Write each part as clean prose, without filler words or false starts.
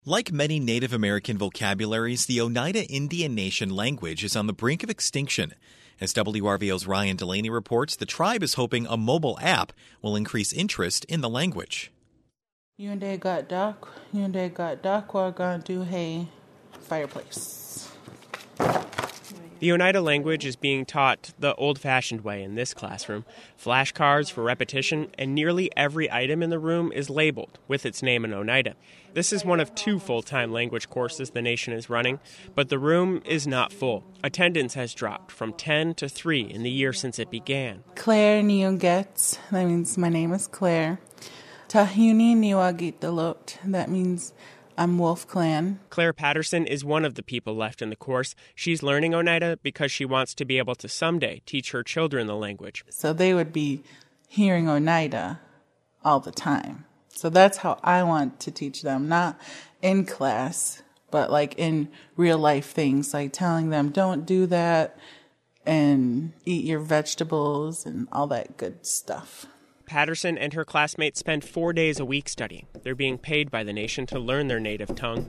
Like many Native American vocabularies, the Oneida Indian Nation language is on the brink of extinction. As WRVO's Ryan Delaney reports, the tribe is hoping a mobile app will increase interest in the language. Yunde got dark, we're going to hey fireplace. The Oneida language is being taught the old-fashioned way in this classroom. Flashcards for repetition, and nearly every item in the room is labeled with its name in Oneida. This is one of 2 full-time language courses the nation is running, but the room is not full. Attendance has dropped from 10 to 3 in the year since it began. Claire Niungets, that means my name is Claire. Tahuni Niwagitalot, that means I'm Wolf Clan. Claire Patterson is one of the people left in the course. She's learning Oneida because she wants to be able to someday teach her children the language. So they would be hearing Oneida all the time. So that's how I want to teach them, not in class, but like in real life things, like telling them don't do that and eat your vegetables and all that good stuff. Patterson and her classmates spend 4 days a week studying. They're being paid by the nation to learn their native tongue.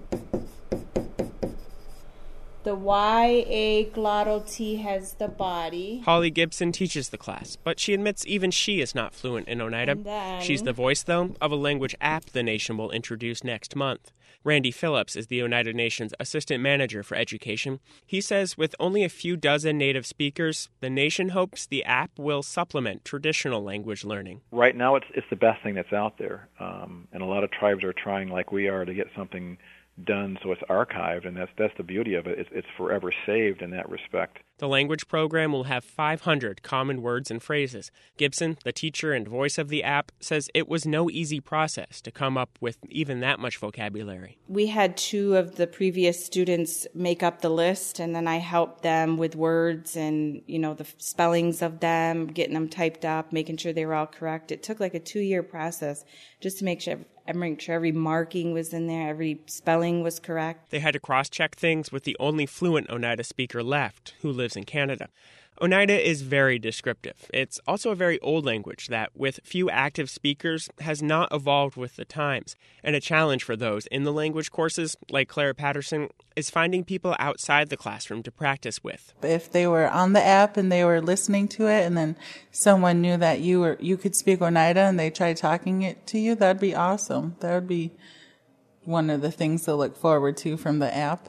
The Y-A glottal T has the body. Holly Gibson teaches the class, but she admits even she is not fluent in Oneida. She's the voice, though, of a language app the nation will introduce next month. Randy Phillips is the Oneida Nation's assistant manager for education. He says with only a few dozen native speakers, the nation hopes the app will supplement traditional language learning. Right now, it's the best thing that's out there, and a lot of tribes are trying, like we are, to get something done so it's archived, and that's the beauty of it. It's forever saved in that respect. The language program will have 500 common words and phrases. Gibson, the teacher and voice of the app, says it was no easy process to come up with even that much vocabulary. We had 2 of the previous students make up the list, and then I helped them with words and, the spellings of them, getting them typed up, making sure they were all correct. It took like a 2-year process just to make sure every marking was in there, every spelling was correct. They had to cross-check things with the only fluent Oneida speaker left, who lives in Canada. Oneida is very descriptive. It's also a very old language that, with few active speakers, has not evolved with the times. And a challenge for those in the language courses, like Claire Patterson, is finding people outside the classroom to practice with. If they were on the app and they were listening to it, and then someone knew that you could speak Oneida and they tried talking it to you, that'd be awesome. That would be one of the things to look forward to from the app.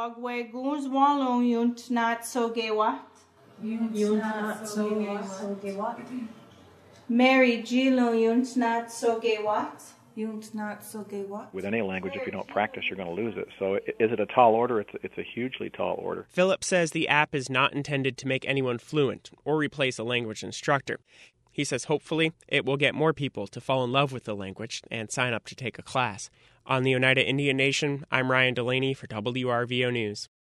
Mary Gilo Yunt not so gay what? Yunt not so gay what? With any language, if you don't practice, you're going to lose it. So is it a tall order? It's a hugely tall order. Philip says the app is not intended to make anyone fluent or replace a language instructor. He says hopefully it will get more people to fall in love with the language and sign up to take a class. On the Oneida Indian Nation, I'm Ryan Delaney for WRVO News.